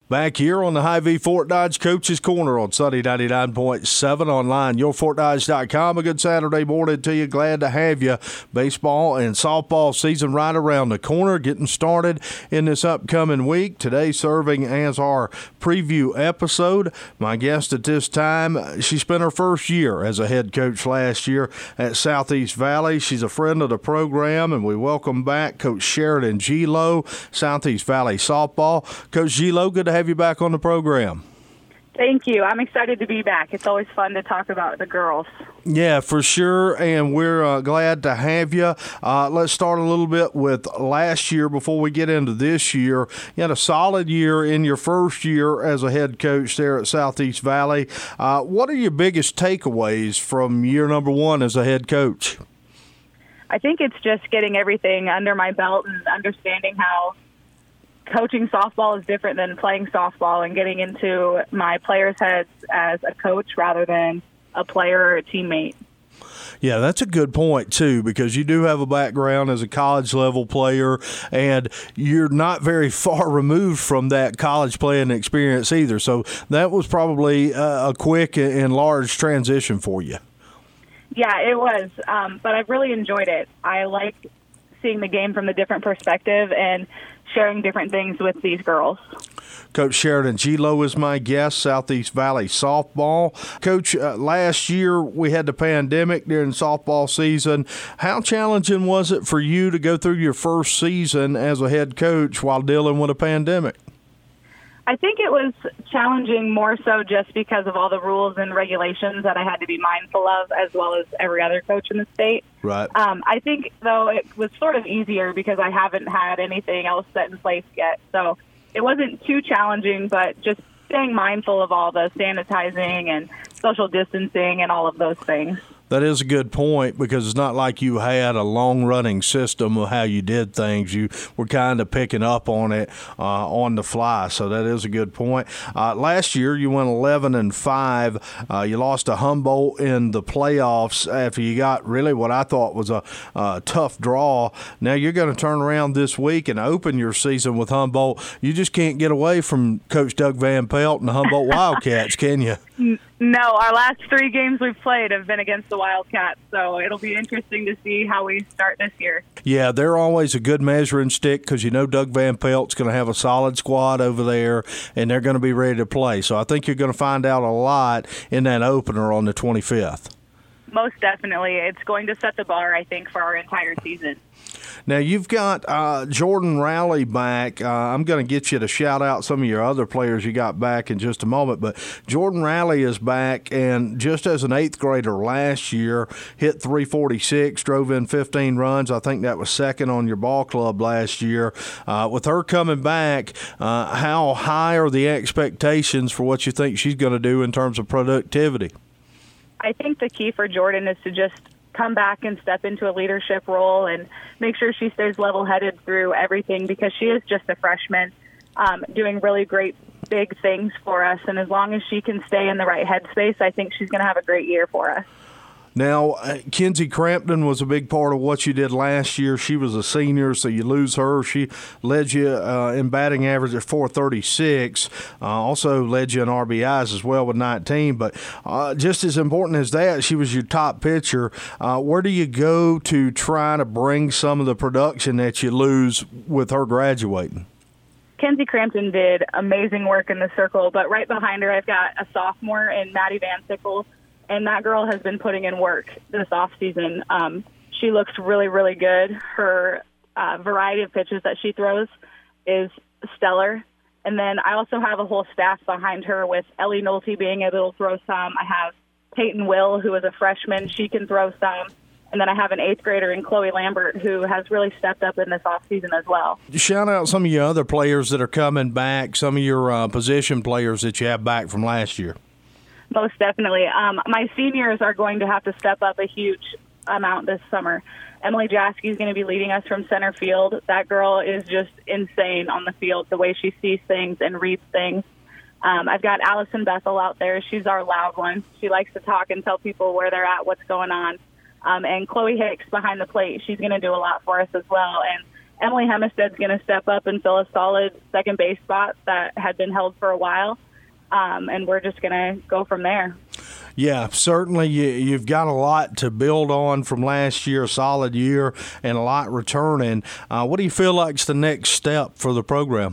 Back here on the Hy-Vee Fort Dodge Coach's Corner on Sunny 99.7 online, yourfortdodge.com. A good Saturday morning to you. Glad to have you. Baseball and softball season right around the corner, getting started in this upcoming week. Today serving as our preview episode. My guest at this time, she spent her first year as a head coach last year at Southeast Valley. She's a friend of the program, and we welcome back Coach Sheridan Gilo, Southeast Valley softball. Coach Gilo, good to have you back on the program. Thank you. I'm excited to be back. It's always fun to talk about the girls. Yeah, for sure, and we're glad to have you. Let's start a little bit with last year before we get into this year. You had a solid year in your first year as a head coach there at Southeast Valley. What are your biggest takeaways from year number one as a head coach? I think it's just getting everything under my belt and understanding how coaching softball is different than playing softball and getting into my players' heads as a coach rather than a player or a teammate. Yeah, that's a good point, too, because you do have a background as a college-level player, and you're not very far removed from that college playing experience either. So that was probably a quick and large transition for you. Yeah, it was, but I've really enjoyed it. I like seeing the game from a different perspective and sharing different things with these girls. Coach Sheridan Gilo is my guest, Southeast Valley softball. Coach, last year we had the pandemic during softball season. How challenging was it for you to go through your first season as a head coach while dealing with a pandemic? I think it was challenging more so just because of all the rules and regulations that I had to be mindful of, as well as every other coach in the state. Right. I think, though, it was sort of easier because I haven't had anything else set in place yet. So it wasn't too challenging, but just staying mindful of all the sanitizing and social distancing and all of those things. That is a good point, because it's not like you had a long-running system of how you did things. You were kind of picking up on it on the fly, so that is a good point. Last year, you went 11-5. You lost to Humboldt in the playoffs after you got really what I thought was a tough draw. Now you're going to turn around this week and open your season with Humboldt. You just can't get away from Coach Doug Van Pelt and the Humboldt Wildcats, can you? No, our last 3 games we've played have been against the Wildcats, so it'll be interesting to see how we start this year. Yeah, they're always a good measuring stick, because you know Doug Van Pelt's going to have a solid squad over there, and they're going to be ready to play. So I think you're going to find out a lot in that opener on the 25th. Most definitely. It's going to set the bar, I think, for our entire season. Now, you've got Jordan Rowley back. I'm going to get you to shout out some of your other players you got back in just a moment, but Jordan Rowley is back, and just as an 8th grader last year, hit .346, drove in 15 runs. I think that was second on your ball club last year. With her coming back, how high are the expectations for what you think she's going to do in terms of productivity? I think the key for Jordan is to just come back and step into a leadership role and make sure she stays level-headed through everything, because she is just a freshman doing really great big things for us. And as long as she can stay in the right headspace, I think she's going to have a great year for us. Now, Kinsey Crampton was a big part of what you did last year. She was a senior, so you lose her. She led you in batting average at .436. Also led you in RBIs as well with 19. But just as important as that, she was your top pitcher. Where do you go to try to bring some of the production that you lose with her graduating? Kinsey Crampton did amazing work in the circle, but right behind her I've got a sophomore in Maddie Van Sickle. And that girl has been putting in work this offseason. She looks really, really good. Her variety of pitches that she throws is stellar. And then I also have a whole staff behind her, with Ellie Nolte being able to throw some. I have Peyton Will, who is a freshman. She can throw some. And then I have an 8th grader in Chloe Lambert, who has really stepped up in this offseason as well. Shout out some of your other players that are coming back, some of your position players that you have back from last year. Most definitely. My seniors are going to have to step up a huge amount this summer. Emily Jaskey is going to be leading us from center field. That girl is just insane on the field, the way she sees things and reads things. I've got Allison Bethel out there. She's our loud one. She likes to talk and tell people where they're at, what's going on. And Chloe Hicks behind the plate. She's going to do a lot for us as well. And Emily Hemestead's going to step up and fill a solid second base spot that had been held for a while, and we're just going to go from there. Yeah, certainly you've got a lot to build on from last year, a solid year, and a lot returning. What do you feel like is the next step for the program?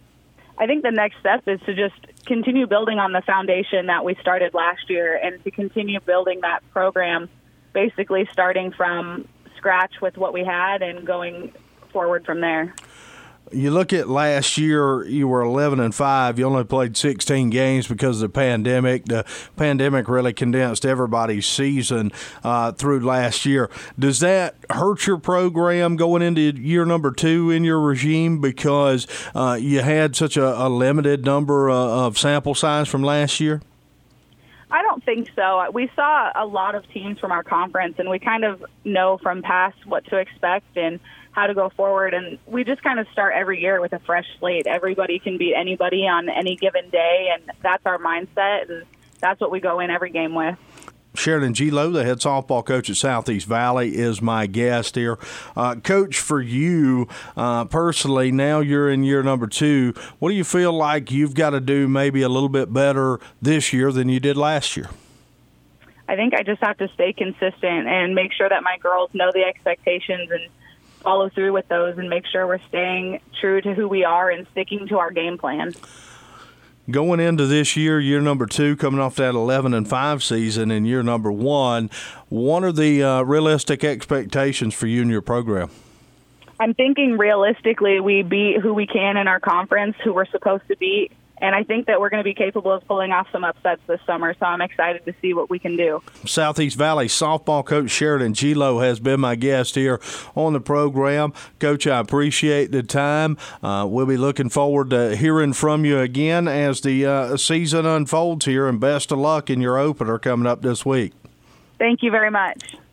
I think the next step is to just continue building on the foundation that we started last year and to continue building that program, basically starting from scratch with what we had and going forward from there. You look at last year, you were 11-5. You only played 16 games because of the pandemic. The pandemic really condensed everybody's season through last year. Does that hurt your program going into year number 2 in your regime because you had such a limited number of sample size from last year? I don't think so. We saw a lot of teams from our conference, and we kind of know from past what to expect and how to go forward. And we just kind of start every year with a fresh slate. Everybody can beat anybody on any given day, and that's our mindset, and that's what we go in every game with. Sheridan Gilo, the head softball coach at Southeast Valley, is my guest here. Coach, for you personally, now you're in year number 2. What do you feel like you've got to do maybe a little bit better this year than you did last year? I think I just have to stay consistent and make sure that my girls know the expectations and follow through with those and make sure we're staying true to who we are and sticking to our game plan. Going into this year, year number 2, coming off that 11-5 season in year number 1, what are the realistic expectations for you and your program? I'm thinking realistically we beat who we can in our conference, who we're supposed to beat, and I think that we're going to be capable of pulling off some upsets this summer, so I'm excited to see what we can do. Southeast Valley softball coach Sheridan Gilo has been my guest here on the program. Coach, I appreciate the time. We'll be looking forward to hearing from you again as the season unfolds here, and best of luck in your opener coming up this week. Thank you very much.